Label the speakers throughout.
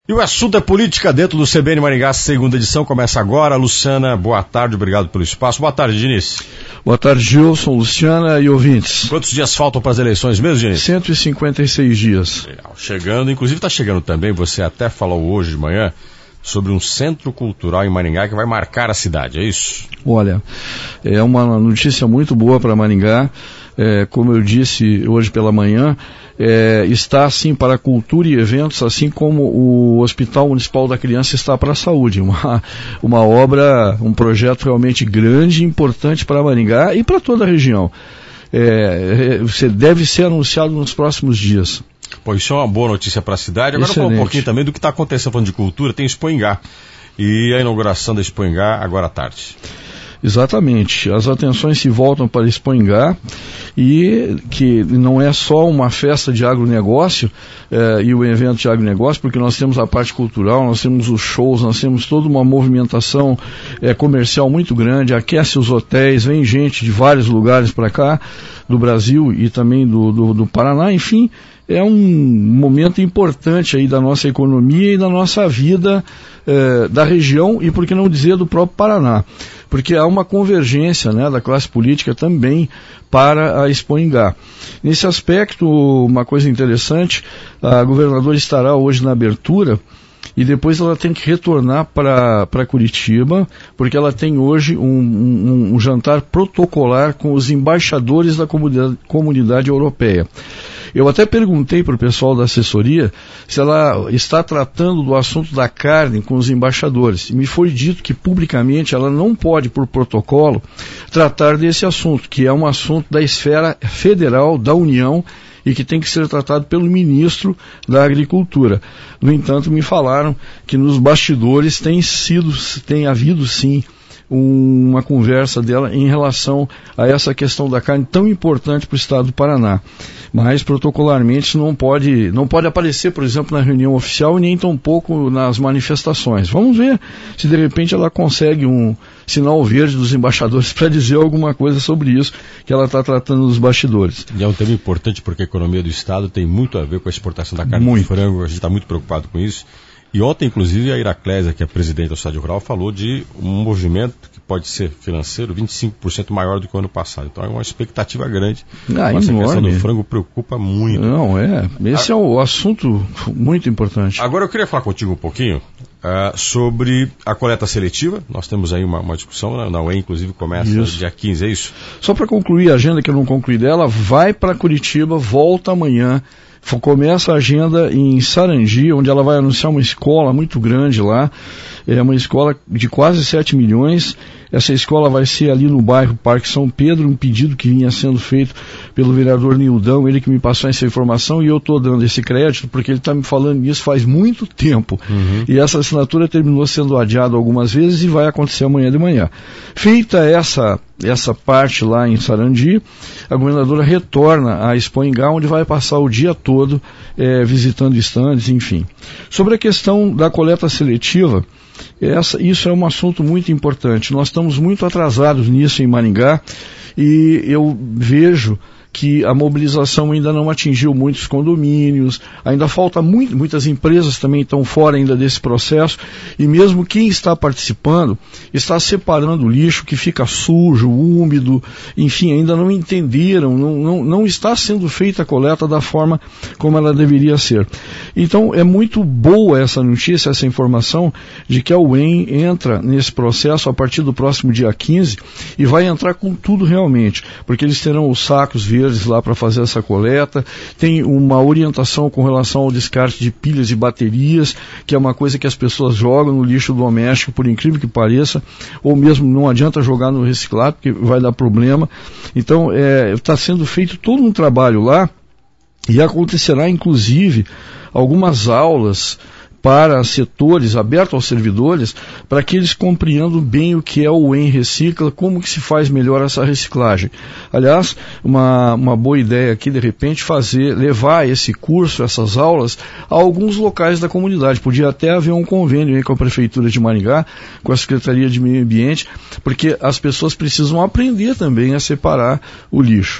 Speaker 1: E o assunto é política dentro do CBN Maringá, segunda edição, começa agora. Luciana, boa tarde, obrigado pelo espaço. Boa tarde, Diniz.
Speaker 2: Boa tarde, Gilson, Luciana e ouvintes.
Speaker 1: Quantos dias faltam para as eleições mesmo, Diniz?
Speaker 2: 156 dias.
Speaker 1: Legal. Chegando, inclusive está chegando também, você até falou hoje de manhã, sobre um centro cultural em Maringá que vai marcar a cidade, é isso?
Speaker 2: Olha, é uma notícia muito boa para Maringá. Como eu disse hoje pela manhã, está assim para a cultura e eventos, assim como o Hospital Municipal da Criança está para a saúde. Uma obra, um projeto realmente grande e importante para Maringá e para toda a região. Deve ser anunciado nos próximos dias.
Speaker 1: Pô, isso é uma boa notícia para a cidade. Agora falar um pouquinho também do que está acontecendo falando de cultura. Tem Expo Engá e a inauguração da Expo Engá agora à tarde.
Speaker 2: Exatamente, as atenções se voltam para Expo Engá, e que não é só uma festa de agronegócio e o evento de agronegócio, porque nós temos a parte cultural, nós temos os shows, nós temos toda uma movimentação comercial muito grande, aquece os hotéis, vem gente de vários lugares para cá, do Brasil e também do Paraná, enfim, é um momento importante aí da nossa economia e da nossa vida da região e, por que não dizer, do próprio Paraná. Porque há uma convergência, né, da classe política também para a Expo Engá. Nesse aspecto, uma coisa interessante, a governadora estará hoje na abertura e depois ela tem que retornar para Curitiba, porque ela tem hoje um jantar protocolar com os embaixadores da comunidade europeia. Eu até perguntei para o pessoal da assessoria se ela está tratando do assunto da carne com os embaixadores. E me foi dito que publicamente ela não pode, por protocolo, tratar desse assunto, que é um assunto da esfera federal da União e que tem que ser tratado pelo ministro da Agricultura. No entanto, me falaram que nos bastidores tem havido sim uma conversa dela em relação a essa questão da carne tão importante para o estado do Paraná. Mas protocolarmente não pode aparecer, por exemplo, na reunião oficial e nem tampouco nas manifestações. Vamos ver se de repente ela consegue um sinal verde dos embaixadores para dizer alguma coisa sobre isso que ela está tratando nos bastidores.
Speaker 1: E é um tema importante porque a economia do estado tem muito a ver com a exportação da carne de frango, a gente está muito preocupado com isso. E ontem, inclusive, a Iraclésia, que é a presidente do Estádio Rural, falou de um movimento que pode ser financeiro 25% maior do que o ano passado. Então é uma expectativa grande. Essa questão do frango preocupa muito.
Speaker 2: Esse é um assunto muito importante.
Speaker 1: Agora eu queria falar contigo um pouquinho sobre a coleta seletiva. Nós temos aí uma discussão, na UEM, inclusive, começa dia 15, é isso?
Speaker 2: Só para concluir a agenda, que eu não concluí dela, vai para Curitiba, volta amanhã. Começa a agenda em Sarandi, onde ela vai anunciar uma escola muito grande lá, é uma escola de quase 7 milhões, essa escola vai ser ali no bairro Parque São Pedro, um pedido que vinha sendo feito pelo vereador Nildão, ele que me passou essa informação e eu estou dando esse crédito porque ele está me falando nisso faz muito tempo, e essa assinatura terminou sendo adiada algumas vezes e vai acontecer amanhã de manhã. Feita essa parte lá em Sarandi, a governadora retorna à Expo Engá, onde vai passar o dia todo visitando estandes, enfim. Sobre a questão da coleta seletiva, isso é um assunto muito importante. Nós estamos muito atrasados nisso em Maringá e eu vejo que a mobilização ainda não atingiu muitos condomínios, ainda falta muitas empresas também estão fora ainda desse processo, e mesmo quem está participando está separando o lixo que fica sujo, úmido, enfim, ainda não entenderam, não está sendo feita a coleta da forma como ela deveria ser. Então é muito boa essa notícia, essa informação de que a UEM entra nesse processo a partir do próximo dia 15 e vai entrar com tudo realmente, porque eles terão os sacos verdes lá para fazer essa coleta, tem uma orientação com relação ao descarte de pilhas e baterias, que é uma coisa que as pessoas jogam no lixo doméstico, por incrível que pareça, ou mesmo não adianta jogar no reciclado, porque vai dar problema. Então, está sendo feito todo um trabalho lá, e acontecerá, inclusive, algumas aulas para setores, abertos aos servidores, para que eles compreendam bem o que é o UEM Recicla, como que se faz melhor essa reciclagem. Aliás, uma boa ideia aqui, de repente, levar esse curso, essas aulas, a alguns locais da comunidade. Podia até haver um convênio aí com a Prefeitura de Maringá, com a Secretaria de Meio Ambiente, porque as pessoas precisam aprender também a separar o lixo.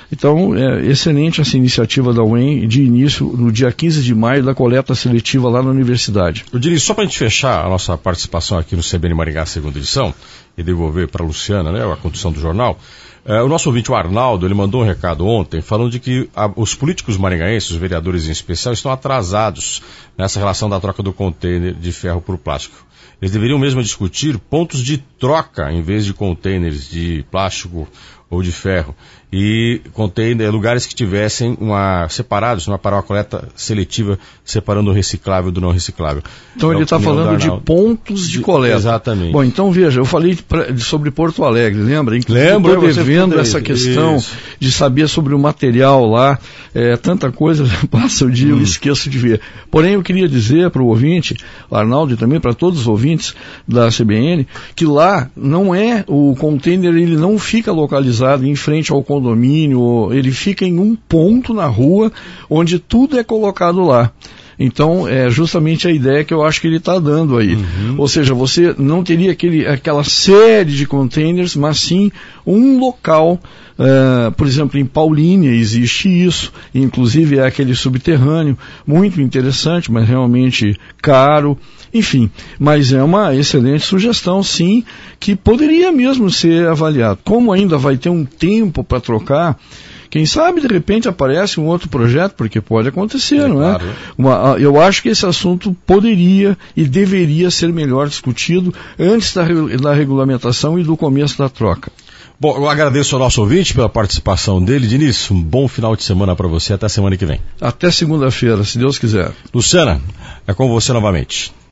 Speaker 2: Então, é excelente essa iniciativa da UEM de início no dia 15 de maio da coleta seletiva lá na universidade.
Speaker 1: Eu diria, só para a gente fechar a nossa participação aqui no CBN Maringá, segunda edição, e devolver para a Luciana, né, a condução do jornal, o nosso ouvinte, o Arnaldo, ele mandou um recado ontem falando de que os políticos maringaenses, os vereadores em especial, estão atrasados nessa relação da troca do contêiner de ferro por plástico. Eles deveriam mesmo discutir pontos de troca em vez de contêineres de plástico ou de ferro, e lugares que tivessem separados para uma coleta seletiva, separando o reciclável do não reciclável.
Speaker 2: Então ele está falando de pontos de coleta.
Speaker 1: Exatamente.
Speaker 2: Bom, então veja, eu falei sobre Porto Alegre, lembra?
Speaker 1: Lembro.
Speaker 2: Estou devendo essa questão de saber sobre o material lá, tanta coisa, passa o dia, eu esqueço de ver. Porém, eu queria dizer para o ouvinte, Arnaldo, e também para todos os ouvintes da CBN, que lá não o container, ele não fica localizado em frente ao condomínio, ele fica em um ponto na rua onde tudo é colocado lá. Então, é justamente a ideia que eu acho que ele está dando aí. Ou seja, você não teria aquela série de containers, mas sim um local. Por exemplo, em Paulínia existe isso, inclusive é aquele subterrâneo, muito interessante, mas realmente caro. Enfim, mas é uma excelente sugestão, sim, que poderia mesmo ser avaliado. Como ainda vai ter um tempo para trocar, quem sabe de repente aparece um outro projeto, porque pode acontecer, não é? Claro. Eu acho que esse assunto poderia e deveria ser melhor discutido antes da regulamentação e do começo da troca.
Speaker 1: Bom, eu agradeço ao nosso ouvinte pela participação dele. Diniz, um bom final de semana para você. Até semana que vem.
Speaker 2: Até segunda-feira, se Deus quiser.
Speaker 1: Luciana, é com você novamente.